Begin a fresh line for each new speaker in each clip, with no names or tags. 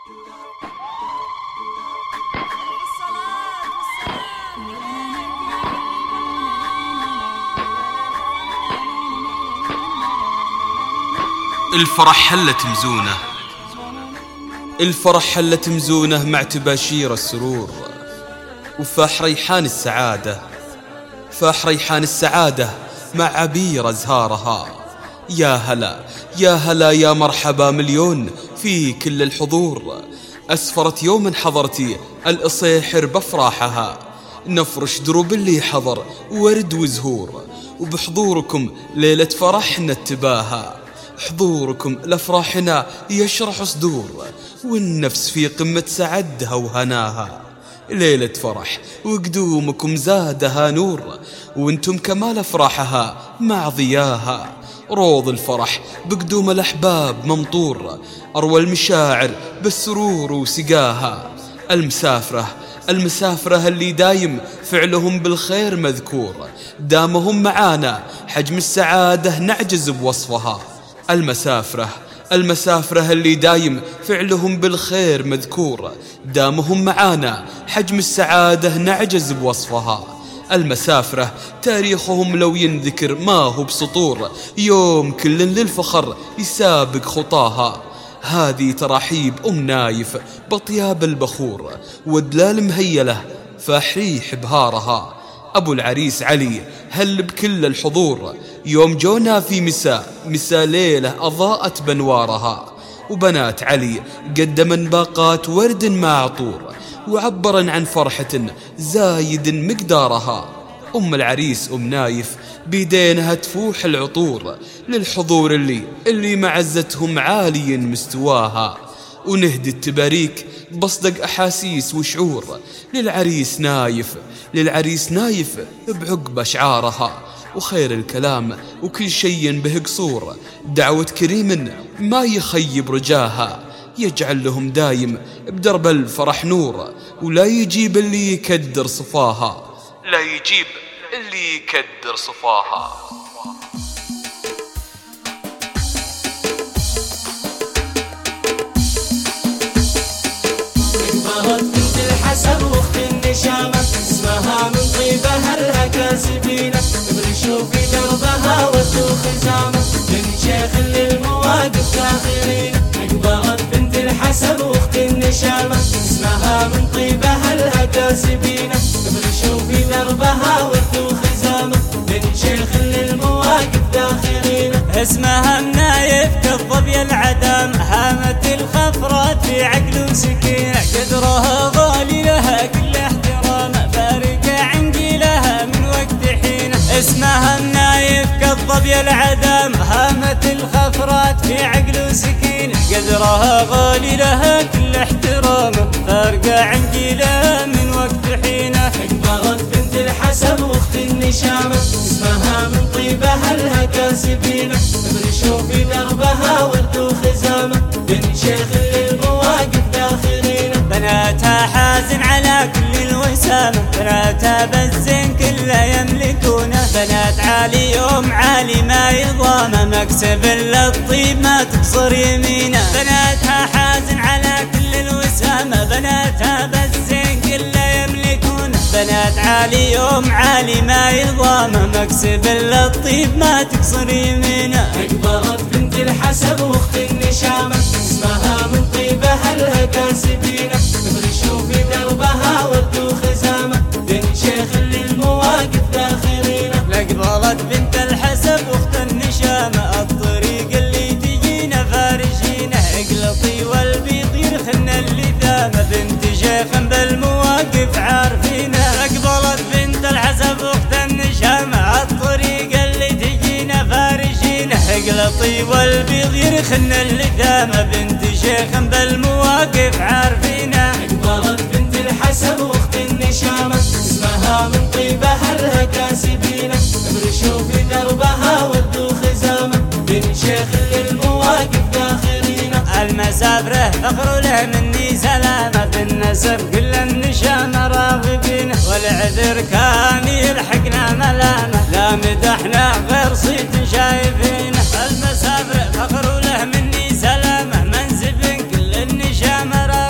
الفرح حلت مزونه، الفرح حلت مزونه مع تباشير السرور، وفاح ريحان السعادة، فاح ريحان السعادة مع عبير أزهارها. يا هلا يا هلا يا مرحبا مليون في كل الحضور، أسفرت يوم حضرتي الإصيحر بفراحها، نفرش دروب اللي حضر ورد وزهور، وبحضوركم ليلة فرحنا اتباها، حضوركم لأفراحنا يشرح صدور، والنفس في قمة سعدها وهناها. ليلة فرح وقدومكم زادها نور، وانتم كمال أفراحها مع ضياها. روض الفرح بقدوم الأحباب ممطور، أروى المشاعر بالسرور وسقاها. المسافرة اللي دايم فعلهم بالخير مذكور، دامهم معانا حجم السعادة نعجز بوصفها. المسافرة اللي دايم فعلهم بالخير مذكور، دامهم معانا حجم السعادة نعجز بوصفها. المسافرة تاريخهم لو ينذكر ما هو بسطور، يوم كل للفخر يسابق خطاها. هذه تراحيب نايف بطياب البخور، ودلال مهيلة فاحريح بهارها. أبو العريس علي هل بكل الحضور، يوم جونا في مساء ليلة أضاءت بنوارها. وبنات علي قدمن باقات ورد مع عطور، وعبرن عن فرحة زايد مقدارها. أم العريس نايف بيدينها تفوح العطور، للحضور اللي معزتهم عالي مستواها. ونهدي التباريك بصدق أحاسيس وشعور، للعريس نايف بعقب أشعارها. وخير الكلام وكل شيء به قصور، دعوة كريم ما يخيب رجاها، يجعل لهم دايم بدرب الفرح نور، ولا يجيب اللي يكدر صفاها.
اكبرت بنت الحسن واخت النشامة، اسمها من طيبها لها كاسبينة، ابرشوا في دربها ودوا خزامة، من شيخ للمواقف داخلين. اكبرت بنت الحسن واخت النشامة، اسمها من طيبها لها كاسبينة، ابرشوا في دربها ودوا خزامة، من شيخ للمواقف داخلين.
اسمها النايف كالظبي العدم، هامت الخفرات في عقل وسكينة، قدرها غالي لها كل احترام، فارقة عن قيلها من وقت حين. اسمها النايف كالظبي العدم، هامت الخفرات في عقل وسكينة، قدرها غالي لها كل احترام، فارقة عن قيلها من وقت حين.
اكبرت بنت الحسن واخت النشامة، اسمها من طيبها لها كاسبينة، ابرشوا في دربها وردوا خزامة، بنت شيخ للمواقف داخلين.
بناتها حازن على كل الوسامة، بناتها بالزين كله يملكونه، بنات عالي يوم عالي ما يضامه، مكسب للطيب ما تقصر يمينه. بناتها حازن على كل الوسامة، بناتها بالزين كله يملكونه، بنات عالي يوم عالي ما يضامه، مكسب للطيب ما تقصر يمينه.
اكبرت بنت الحسن واخت النشامة، اسمها من طيبها لها كاسبينة، ابرشوا في دربها ودوا خزامة، بنت شيخ للمواقف داخلين.
لقبلت بنت الحسن واخت النشامة، الطريق اللي تجينا فارجينه، اقلطي والبيض يرخن اللثامة، بنت شيخ بالمواقف عارفينه. لقبلت بنت الحسن واخت النشامة، الطريق اللي تجينا فارجينه، اقلطي والبيض يرخن اللثامة، بنت شيخ بالمواقف عارفينه.
اكبرت بنت الحسن واخت النشامة، اسمها من طيبها لها كاسبينة، ابرشوا في دربها ودوا خزامة، بنت شيخ للمواقف داخلين.
المسافرة فخر له مني سلامة، في النسب كل النشامة راغبين، والعذر كان يلحقنا ملامة، لا مدحنا غير صيت شايفينه. المسافرة فخر له مني سلامة، منسب كل النشامة راغبين،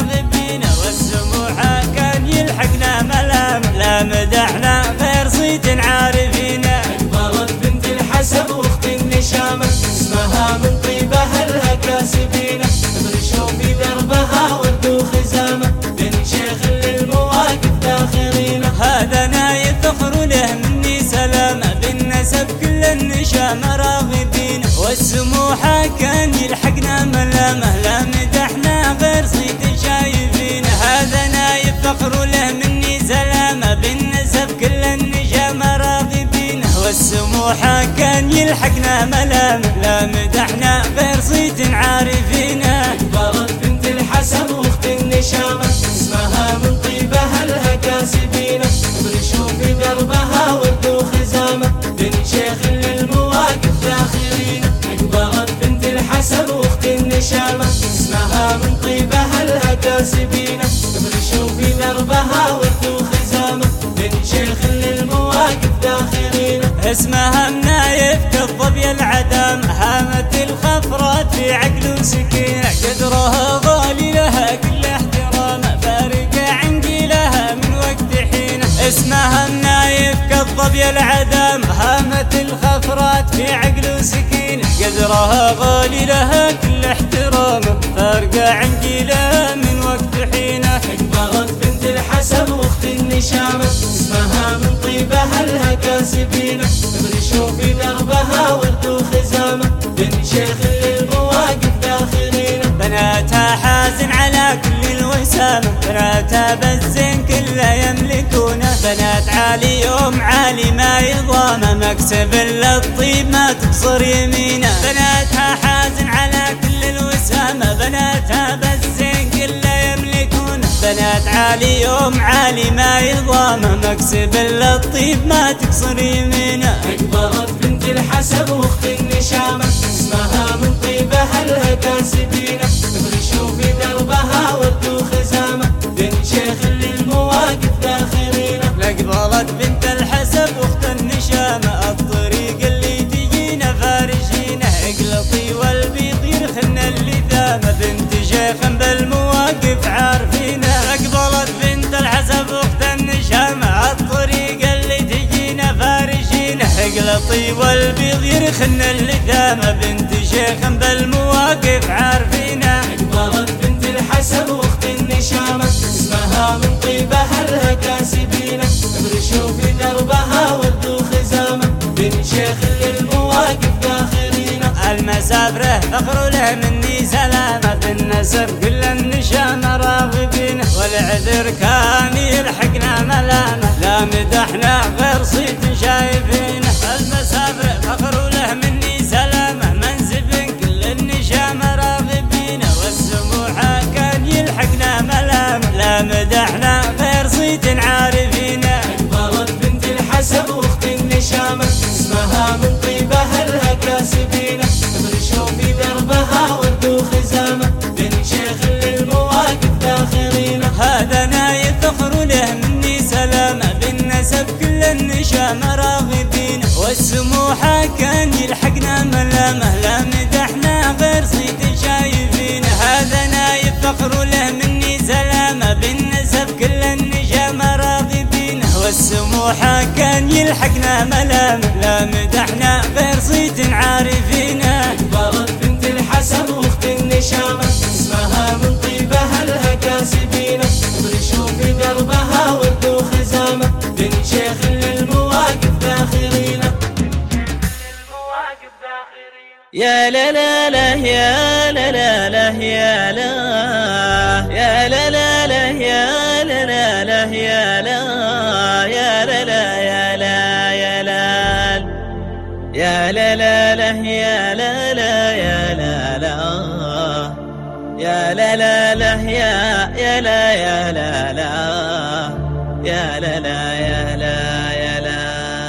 والسموحة كان يلحقنا ملامه، لا مدحنا غير صيد شايفين. هذا نايف فخر له مني سلامه، بالنسب كل النجامة راغبين. والسموحة كان يلحقنا ملامه، لا مدحنا غير صيد عارفين.
اكبرت بنت الحسن واخت النشامة، اسمها من طيبها لها كاسبينه. برشوا في دربها ورد وخزامة، بنت شيخ للمواقف ذاخرين. اكبرت بنت الحسن واخت النشامة، اسمها من طيبها لها كاسبينه. برشوا في دربها ورد وخزامة، بنت شيخ للمواقف ذاخرين.
اسمها منايف كالظبي العدام، هامت الخفرات في عقل وسكينة. قدرها غالي لها كل احترام، فارقة عن قيلها من وقت حين. اسمها منايف كالظبي العدام، هامت الخفرات في عقل وسكينة. قدرها غالي لها كل احترام، فارقة عن قيلها من وقت حين.
اكبرت بنت الحسن واخت النشامة، اسمها من طيبها لها كاسبينه. برشوا في دربها ورد وخزامة، بنت شيخ للمواقف ذاخرين.
بناتها حازن على كل الوسامة، بناتها بالزين كله يملكونه. بنات عالي يوم عالي ما يضامه، مكسب الا الطيب ما تقصر يمينه. بناتها حازن على كل الوسامة، بناتها بالزين كله يملكونه. بنات عالي يوم عالي ما يضامه، مكسب الا الطيب ما تقصر يمينه.
اكبرت بنت الحسن واخت النشامة، اسمها من طيبها لها كاسبينه. برشوا في دربها ورد وخزامة، بنت شيخ للمواقف ذاخرين.
اقبلت بنت الحسب واخت النشامة، الطريق اللي تجينا فارشينه. اقلطي والبيض يرخلنا اللثامة، بنت شيخ بالمواقف عارفينه. اقبلت بنت الحسب واخت النشامة، الطريق اللي تجينا فارشينه. اقلطي والبيض يرخلنا اللثامة، بنت شيخ بالمواقف عارفينه.
اكبرت بنت الحسن واخت النشامة، اسمها من طيبها لها كاسبينه. برشوا في دربها ورد وخزامة، بنت شيخ للمواقف ذاخرين.
المسافره فخر له مني سلامه، بالنسب كل النشامة راغبين. والعذر كان يلحقنا ملامه، لا مدحنا غير صيت شايفين. المسافره فخر له مني سلامه، منسب كل النشامة راغبين. والسموحة كان يلحقنا ملامه، لا مدحنا غير صيت عارفين.
اكبرت بنت الحسن واخت النشامة، اسمها من طيبها لها كاسبينه. برشوا في دربها ورد وخزامة، بنت شيخ للمواقف ذاخرين.
هذا نايف فخر له مني سلامة، بالنسب كل النشامة راغبين. والسموحة كان يلحقنا ملامه، لا مدحنا غير صيت شايفين. هذا نايف فخر له مني سلامة، بالنسب كل النشامة راغبين. والسموحة كان يلحقنا ملامه، لا مدحنا غير صيت عارفين.
اكبرت بنت الحسن واخت النشامة، اسمها من طيبها لها كاسبينه. برشوا في دربها ورد وخزامة، بنت شيخ للمواقف ذاخرين.
يا لا لا لا يا لا لا لا يا لا يا لا لا لا يا لا لا لا يا لا يا لا لا يا لا يا لا يا لا لا لا يا لا لا يا لا لا يا لا لا لا يا لا يا لا لا يا لا لا يا لا يا لا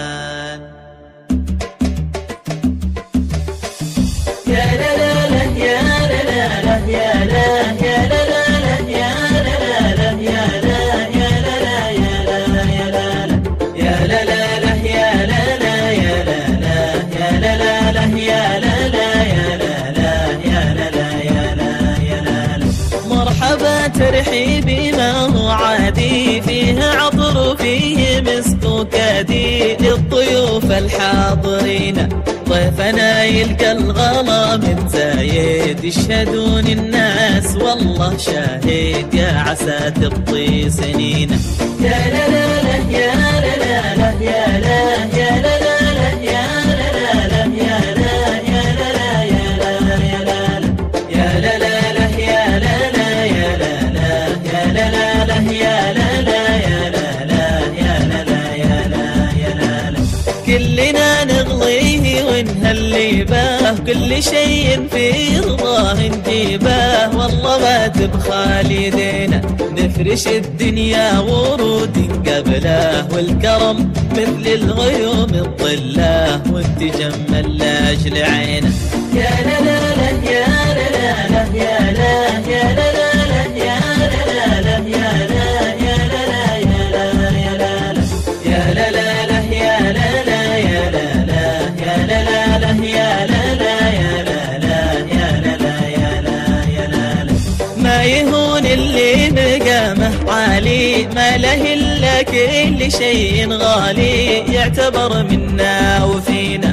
يا لا لا لا يا لا لا لا يا لا يا لا لا لا يا لا لا لا يا لا يا لا لا يا لا يا لا لا يا لا لا لا يا لا لا يا لا لا يا لا لا يا لا لا يا لا لا يا لا يا لا مرحبا ترحيبي ما هو عادي، فيه عطر وفيه مسك وكادي. للضيوف الحاضرين ضيفنا يلقى الغلا من زايد، يشهدون الناس والله شاهد، يا عسى تبطي سنين. يا لا لا لا يا لا لا لا يا لا يا لا لا لا يا لا لا لا يا لا يا لا لا يا
كل شيء في رضاه نجيبه والله ما تبخل يدينا نفرش الدنيا ورود قبله والكرم مثل الغيوم الظله وتجمل لاجل عينه يا لا لا لا يا لا لا لا يا لا يا لا لا لا يا لا لا لا يا لا يا لا لا يا لا يا لا يا لا لا لا يا لا لا يا لا لا يا لا لا لا يا لا لا يا لا لا يا لا لا يا لا يا لا ما يهون اللي مقامه عالي ما له إلا كل شيء غالي يعتبر منا وفينا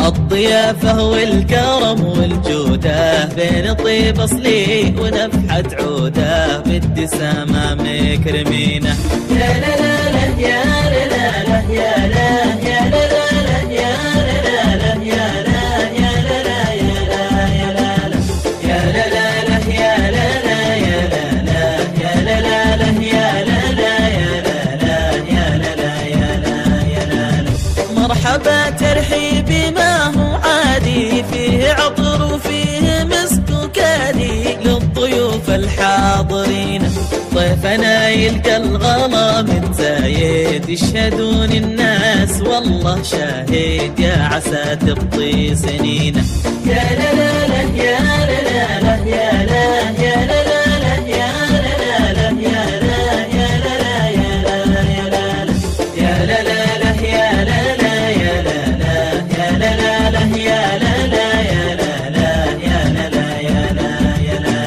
الضيافة والكرم والجودة بين طيب أصلي ونفحة عودة بالدسامة مكرمينه يا لا لا لا يا لا لا لا يا لا يا لا لا لا يا لا لا لا يا لا يا لا لا يا لا يا لا يا لا لا لا يا لا لا يا لا لا يا لا لا لا يا لا لا يا لا لا يا لا لا يا لا يا لا مرحبا ترحيبي ما هو عادي فيه عطر وفيه مسك وكادي للضيوف الحاضرين ضيفنا يلقى الغلا من زايد يشهدون الناس والله شاهد يا عسى تبطي سنينه يا لا لا لا يا لا لا لا يا لا يا لا لا لا يا لا لا لا يا لا يا لا لا يا لا يا لا يا لا لا لا يا لا لا يا لا لا يا لا لا لا يا لا لا يا لا لا يا لا لا يا لا يا لا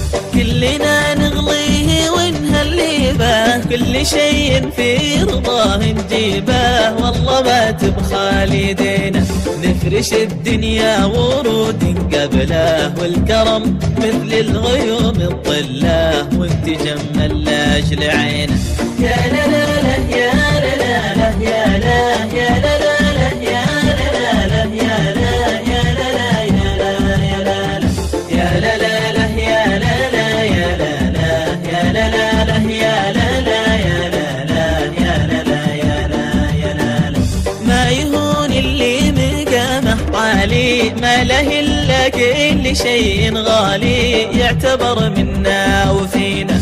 كلنا نغليه ونهلي به كل شيء في رضاه نجيبه والله ما تبخل يدينا نفرش الدنيا ورود قبله والكرم مثل الغيوم الظله وتجمل لاجل عينه يا لا لا لا يا لا لا لا يا لا يا لا لا لا يا لا لا لا يا لا يا لا لا يا لا يا لا يا لا لا لا يا لا لا يا لا لا يا لا لا لا يا لا لا يا لا لا يا لا لا يا لا يا لا ما يهون اللي مقامه عالي ما له إلا كل شيء غالي يعتبر منا وفينا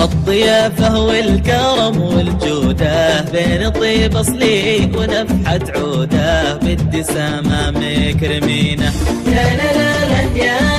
الضيافة والكرم والجودة بين طيب أصلي ونفحة عودة بالدسامة مكرمينه يا لا لا لا يا